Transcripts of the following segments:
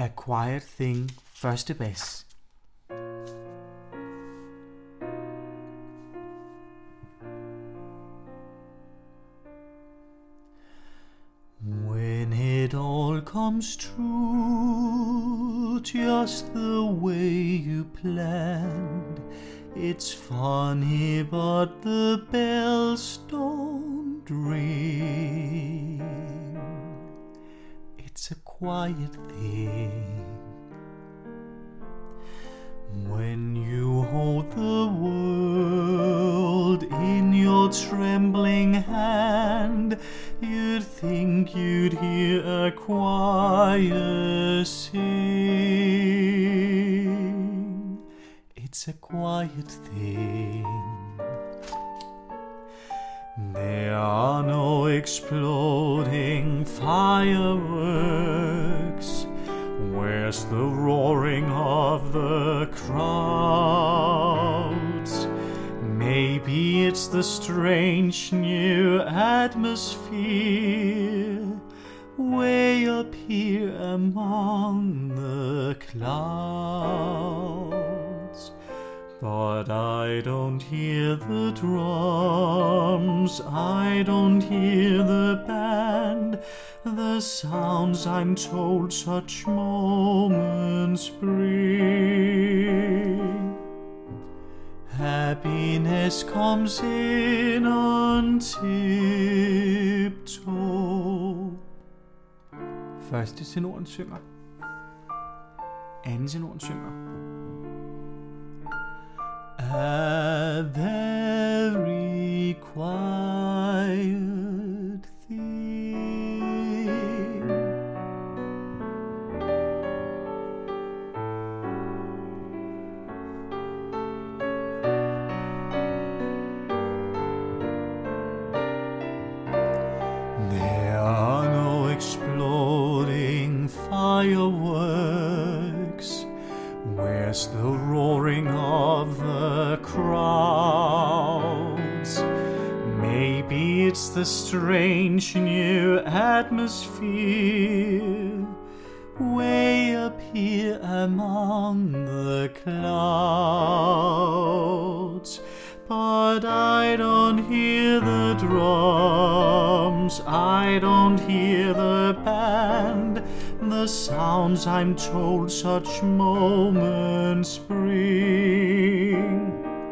A Quiet Thing, første bas. When it all comes true, just the way you planned, it's funny but the bells don't ring. It's a quiet thing when you hold the world in your trembling hand. You'd think you'd hear a choir sing. It's a quiet thing. There are no exploding fireworks. Where's the roaring of the crowds? Maybe it's the strange new atmosphere way up here among the clouds. But I don't hear the drums, I don't hear the band, the sounds I'm told such moments bring. Happiness comes in on tiptoe. Første tenoren synger. Anden tenoren synger. A very quiet thing. There are no exploding fireworks. Where's the roaring of the crowds? Maybe it's the strange new atmosphere way up here among the clouds. But I don't hear the drums, I don't hear the band, the sounds I'm told such moments bring.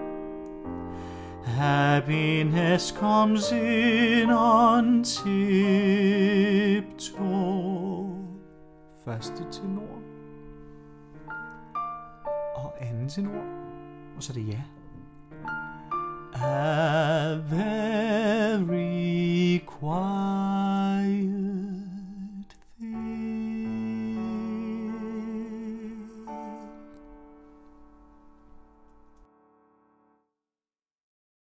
Happiness comes in on tiptoe. Første tenor og anden tenor, og så er det ja. A very quiet